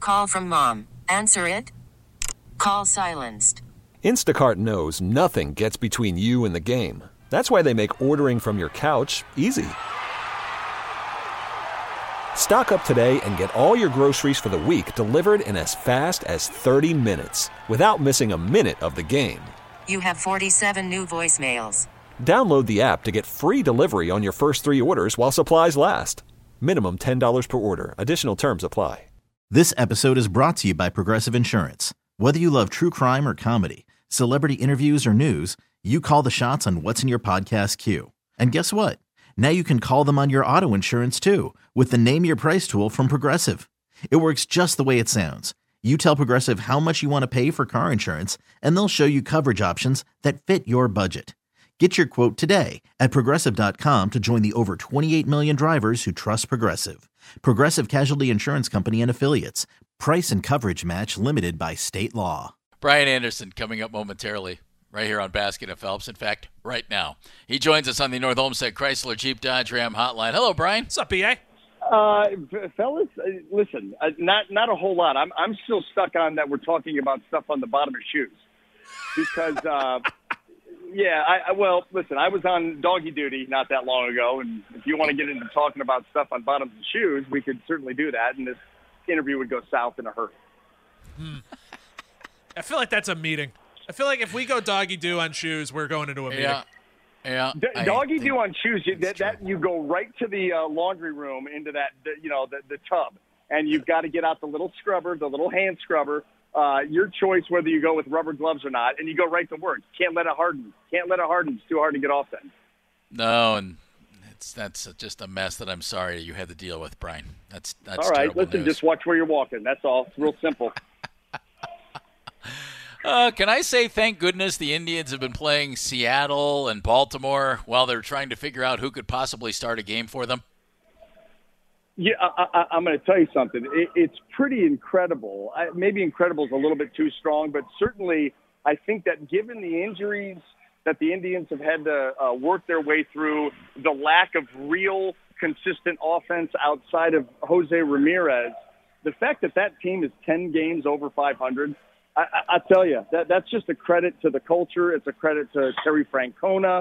Call from mom. Answer it. Call silenced. Instacart knows nothing gets between you and the game. That's why they make ordering from your couch easy. Stock up today and get all your groceries for the week delivered in as fast as 30 minutes without missing a minute of the game. You have 47 new voicemails. Download the app to get free delivery on your first 3 orders while supplies last. Minimum $10 per order. Additional terms apply. This episode is brought to you by Progressive Insurance. Whether you love true crime or comedy, celebrity interviews or news, you call the shots on what's in your podcast queue. And guess what? Now you can call them on your auto insurance too with the Name Your Price tool from Progressive. It works just the way it sounds. You tell Progressive how much you want to pay for car insurance, and they'll show you coverage options that fit your budget. Get your quote today at Progressive.com to join the over 28 million drivers who trust Progressive. Progressive Casualty Insurance Company and Affiliates. Price and coverage match limited by state law. Brian Anderson coming up momentarily right here on Basket and Phelps. In fact, right now. He joins us on the North Olmsted Chrysler Jeep Dodge Ram hotline. Hello, Brian. What's up, BA? Fellas, listen, not a whole lot. I'm still stuck on that we're talking about stuff on the bottom of shoes. Because, well, listen, I was on doggy duty not that long ago, and if you want to get into talking about stuff on bottoms of shoes, we could certainly do that, and this interview would go south in a hurry. I feel like that's a meeting. I feel like if we go doggy do on shoes, we're going into a meeting. Yeah. Doggy do on shoes, that you go right to the laundry room into that, the tub, and you've got to get out the little scrubber, the little hand scrubber, your choice whether you go with rubber gloves or not, and you go right to work. Can't let it harden. It's too hard to get off then. No, and that's just a mess that I'm sorry you had to deal with, Brian. That's all right. Listen, news. just watch where you're walking. That's all. It's real simple. Can I say thank goodness the Indians have been playing Seattle and Baltimore while they're trying to figure out who could possibly start a game for them? Yeah, I'm going to tell you something. It's pretty incredible. Maybe incredible is a little bit too strong, but certainly I think that given the injuries that the Indians have had to work their way through, the lack of real consistent offense outside of Jose Ramirez, the fact that team is 10 games over 500, I tell you, that's just a credit to the culture. It's a credit to Terry Francona,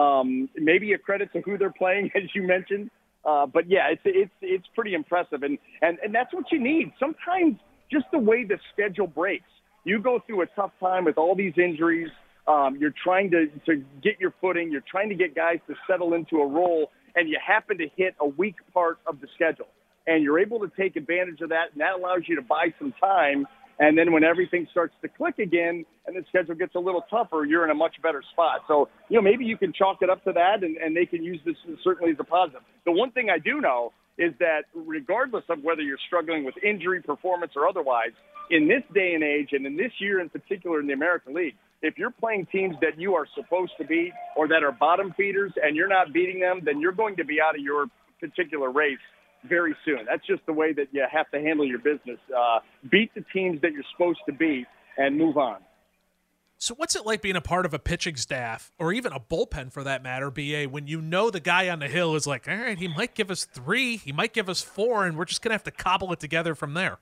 maybe a credit to who they're playing, as you mentioned. But yeah, it's pretty impressive, and that's what you need. Sometimes just the way the schedule breaks, you go through a tough time with all these injuries. You're trying to get your footing. You're trying to get guys to settle into a role, and you happen to hit a weak part of the schedule, and you're able to take advantage of that, and that allows you to buy some time. And then when everything starts to click again and the schedule gets a little tougher, you're in a much better spot. So, maybe you can chalk it up to that, and they can use this certainly as a positive. The one thing I do know is that regardless of whether you're struggling with injury, performance, or otherwise, in this day and age, and in this year in particular in the American League, if you're playing teams that you are supposed to beat or that are bottom feeders and you're not beating them, then you're going to be out of your particular race very soon. That's just the way that you have to handle your business. Beat the teams that you're supposed to beat and move on. So what's it like being a part of a pitching staff, or even a bullpen for that matter, BA, when you know the guy on the hill is like, all right, he might give us 3, he might give us 4, and we're just going to have to cobble it together from there?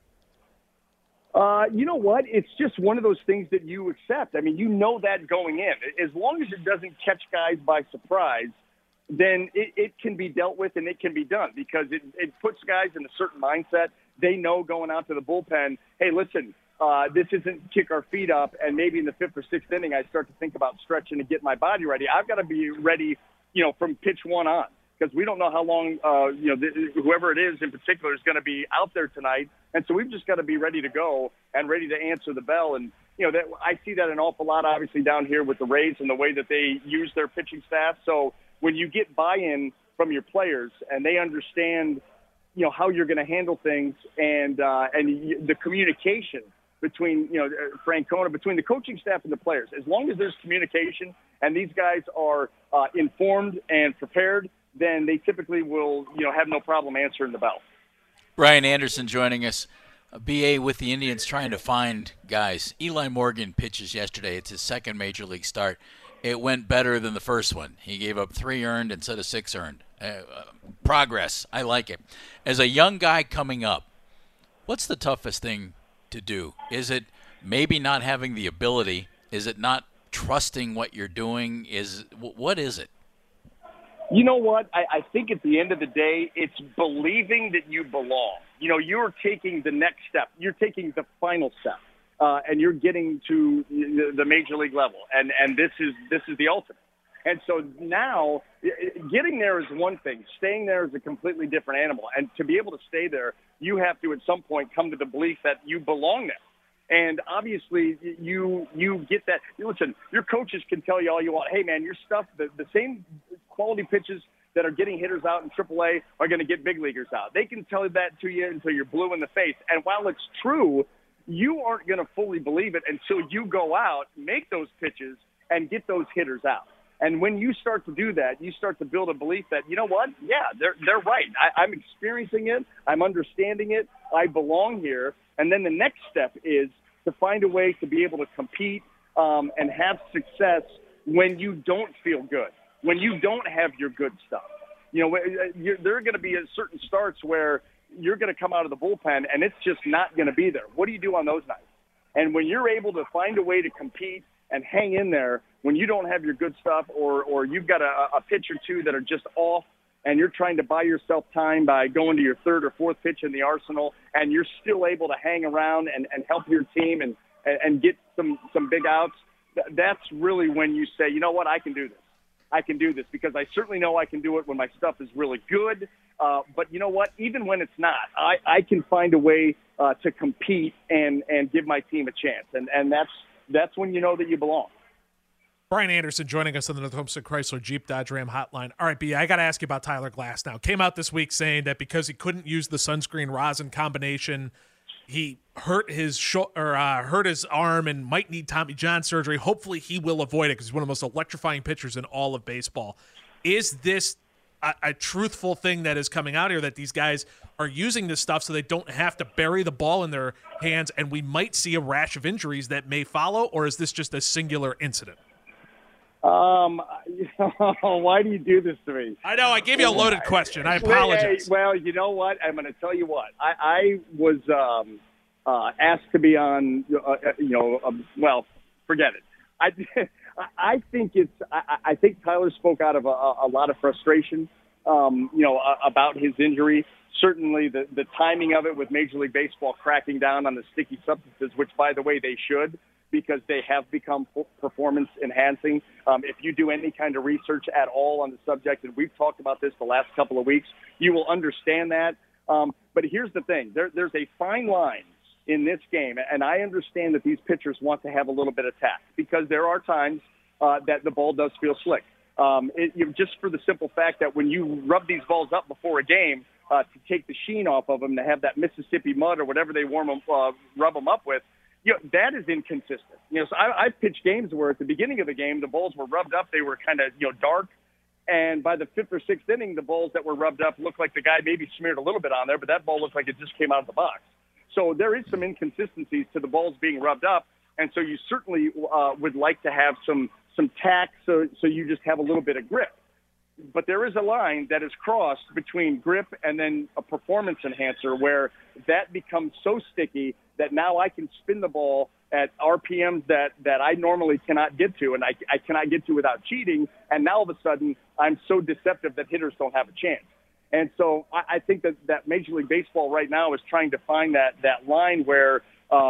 You know what? It's just one of those things that you accept. I mean, you know that going in. As long as it doesn't catch guys by surprise, then it can be dealt with and it can be done, because it puts guys in a certain mindset. They know going out to the bullpen, hey, listen, this isn't kick our feet up, and maybe in the 5th or 6th inning I start to think about stretching to get my body ready. I've got to be ready, from pitch 1 on, because we don't know how long, whoever it is in particular is going to be out there tonight. And so we've just got to be ready to go and ready to answer the bell. And, that I see that an awful lot, obviously, down here with the Rays and the way that they use their pitching staff. So when you get buy-in from your players and they understand, how you're going to handle things, and the communication between, Francona, between the coaching staff and the players, as long as there's communication and these guys are informed and prepared, then they typically will, have no problem answering the bell. Brian Anderson joining us. BA with the Indians trying to find guys. Eli Morgan pitches yesterday. It's his second major league start. It went better than the first one. He gave up 3 earned instead of 6 earned. Progress. I like it. As a young guy coming up, What's the toughest thing to do? Is it maybe not having the ability? Is it not trusting what you're doing? What is it? You know what? I think at the end of the day, it's believing that you belong. You know, you're taking the next step. You're taking the final step, and you're getting to the major league level. And this is the ultimate. And so now getting there is one thing. Staying there is a completely different animal. And to be able to stay there, you have to at some point come to the belief that you belong there. And obviously, you get that. Listen, your coaches can tell you all you want. Hey, man, your stuff, the same quality pitches that are getting hitters out in AAA are going to get big leaguers out. They can tell that to you until you're blue in the face. And while it's true, you aren't going to fully believe it until you go out, make those pitches, and get those hitters out. And when you start to do that, you start to build a belief that, you know what? Yeah, they're right. I'm experiencing it. I'm understanding it. I belong here. And then the next step is to find a way to be able to compete and have success when you don't feel good, when you don't have your good stuff. You know, there are going to be certain starts where you're going to come out of the bullpen and it's just not going to be there. What do you do on those nights? And when you're able to find a way to compete and hang in there when you don't have your good stuff or you've got a pitch or two that are just off and you're trying to buy yourself time by going to your third or fourth pitch in the arsenal and you're still able to hang around and help your team and get some big outs, that's really when you say, you know what, I can do this. I can do this because I certainly know I can do it when my stuff is really good. But you know what, even when it's not, I can find a way to compete and give my team a chance. And that's when you know that you belong. Brian Anderson joining us on the North Homestead Chrysler Jeep Dodge Ram hotline. All right, B, I got to ask you about Tyler Glass now. Came out this week saying that because he couldn't use the sunscreen rosin combination, he hurt his hurt his arm and might need Tommy John surgery. Hopefully he will avoid it because he's one of the most electrifying pitchers in all of baseball. Is this a truthful thing that is coming out here, that these guys are using this stuff so they don't have to bury the ball in their hands and we might see a rash of injuries that may follow, or is this just a singular incident? Why do you do this to me? I know, I gave you a loaded question. I apologize. Well, you know what? I'm going to tell you what. I was asked to be on, well, forget it. I think I think Tyler spoke out of a lot of frustration, about his injury. Certainly the timing of it with Major League Baseball cracking down on the sticky substances, which, by the way, they should, because they have become performance enhancing. If you do any kind of research at all on the subject, and we've talked about this the last couple of weeks, you will understand that. But here's the thing. There's a fine line in this game, and I understand that these pitchers want to have a little bit of tact because there are times that the ball does feel slick. Just for the simple fact that when you rub these balls up before a game to take the sheen off of them, to have that Mississippi mud or whatever they rub them up with, that is inconsistent. So I've pitched games where at the beginning of the game, the balls were rubbed up. They were kind of, dark. And by the fifth or sixth inning, the balls that were rubbed up looked like the guy maybe smeared a little bit on there, but that ball looked like it just came out of the box. So there is some inconsistencies to the balls being rubbed up. And so you certainly would like to have some tack so you just have a little bit of grip. But there is a line that is crossed between grip and then a performance enhancer where that becomes so sticky that now I can spin the ball at RPMs that I normally cannot get to, and I cannot get to without cheating. And now all of a sudden I'm so deceptive that hitters don't have a chance. And so I think that Major League Baseball right now is trying to find that line where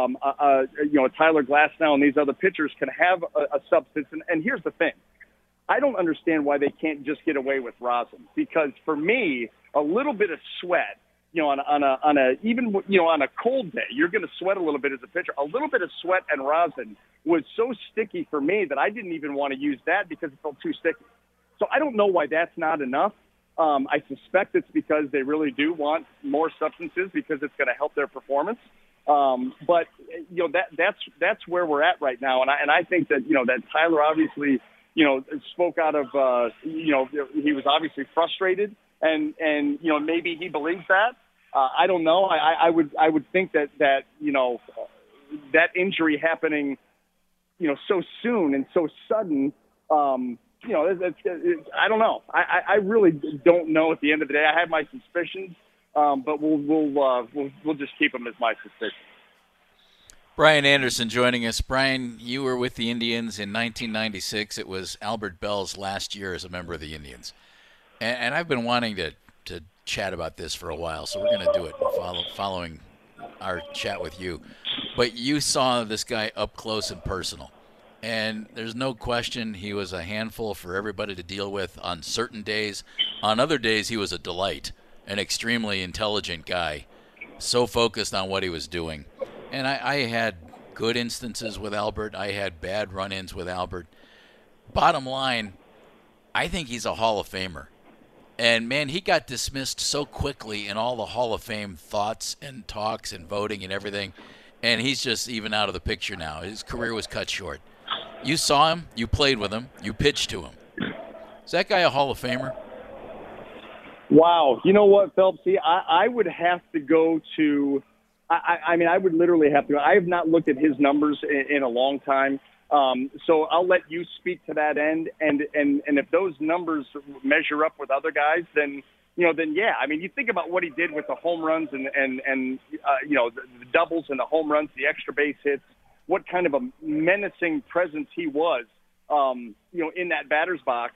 Tyler Glasnow and these other pitchers can have a substance. And here's the thing. I don't understand why they can't just get away with rosin, because for me, a little bit of sweat, on a cold day, you're going to sweat a little bit as a pitcher. A little bit of sweat and rosin was so sticky for me that I didn't even want to use that because it felt too sticky. So I don't know why that's not enough. I suspect it's because they really do want more substances because it's going to help their performance. But that's where we're at right now, and I think that that Tyler obviously spoke out of he was obviously frustrated, and maybe he believes that. I don't know. I would think that that injury happening so soon and so sudden. I don't know. I really don't know at the end of the day. I have my suspicions, but we'll just keep him as my suspicion. Brian Anderson joining us. Brian, you were with the Indians in 1996. It was Albert Bell's last year as a member of the Indians. And I've been wanting to chat about this for a while, so we're going to do it following our chat with you. But you saw this guy up close and personal. And there's no question he was a handful for everybody to deal with on certain days. On other days, he was a delight, an extremely intelligent guy, so focused on what he was doing. And I had good instances with Albert. I had bad run-ins with Albert. Bottom line, I think he's a Hall of Famer. And, man, he got dismissed so quickly in all the Hall of Fame thoughts and talks and voting and everything. And he's just even out of the picture now. His career was cut short. You saw him. You played with him. You pitched to him. Is that guy a Hall of Famer? Wow. You know what, Phelps? See, I would have to go to I mean, I would literally have to go. I have not looked at his numbers in a long time. So I'll let you speak to that end. And if those numbers measure up with other guys, then yeah. I mean, you think about what he did with the home runs and the doubles and the home runs, the extra base hits, what kind of a menacing presence he was, in that batter's box.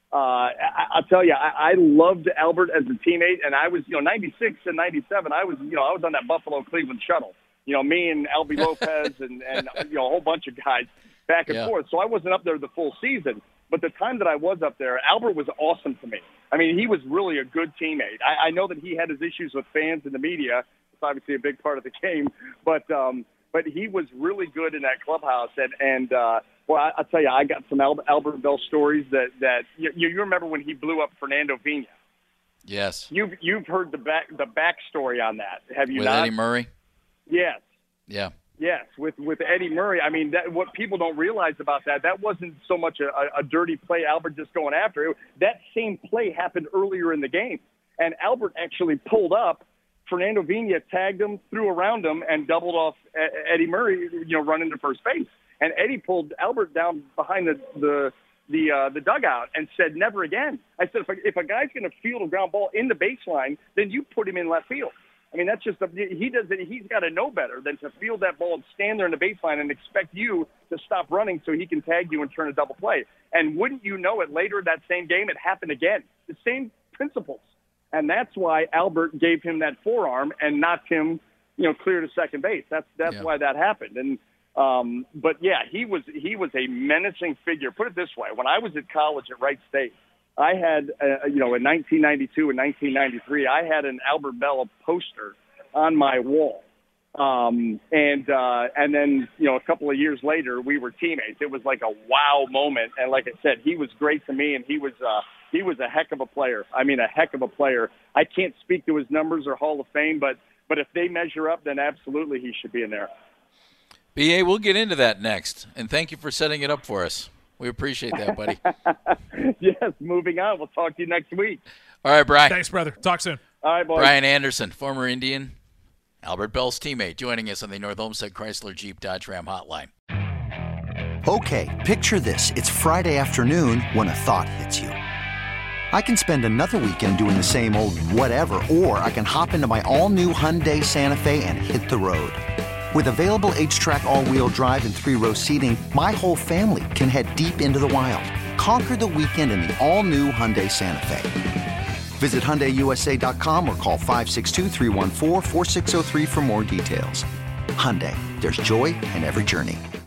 I'll tell you, I loved Albert as a teammate, and I was, 96 and 97, I was on that Buffalo-Cleveland shuttle. Me and Albie Lopez and a whole bunch of guys back and forth. So I wasn't up there the full season, but the time that I was up there, Albert was awesome to me. I mean, he was really a good teammate. I know that he had his issues with fans and the media. It's obviously a big part of the game, but he was really good in that clubhouse. Well, I'll tell you, I got some Albert Bell stories that you remember when he blew up Fernando Vina. Yes. You've heard the backstory on that, have you with not? Eddie Murray? Yes. Yeah. Yes, with Eddie Murray. I mean, what people don't realize about that wasn't so much a dirty play, Albert just going after it. That same play happened earlier in the game, and Albert actually pulled up. Fernando Vina tagged him, threw around him, and doubled off Eddie Murray, running to first base. And Eddie pulled Albert down behind the dugout and said, "Never again." I said, if a guy's going to field a ground ball in the baseline, then you put him in left field. I mean, that's just he does it. He's got to know better than to field that ball and stand there in the baseline and expect you to stop running so he can tag you and turn a double play. And wouldn't you know it, later that same game, it happened again. The same principles. And that's why Albert gave him that forearm and knocked him, clear to second base. That's why that happened. And but yeah, he was a menacing figure. Put it this way: when I was at college at Wright State, I had in 1992 and 1993, I had an Albert Bell poster on my wall. And then a couple of years later, we were teammates. It was like a wow moment. And like I said, he was great to me, and he was a heck of a player. I mean, a heck of a player. I can't speak to his numbers or Hall of Fame, but if they measure up, then absolutely he should be in there. B.A., we'll get into that next. And thank you for setting it up for us. We appreciate that, buddy. Yes, moving on. We'll talk to you next week. All right, Brian. Thanks, brother. Talk soon. All right, boys. Brian Anderson, former Indian, Albert Bell's teammate, joining us on the North Olmsted Chrysler Jeep Dodge Ram Hotline. Okay, picture this. It's Friday afternoon when a thought hits you. I can spend another weekend doing the same old whatever, or I can hop into my all-new Hyundai Santa Fe and hit the road. With available H-Track all-wheel drive and 3-row seating, my whole family can head deep into the wild. Conquer the weekend in the all-new Hyundai Santa Fe. Visit HyundaiUSA.com or call 562-314-4603 for more details. Hyundai, there's joy in every journey.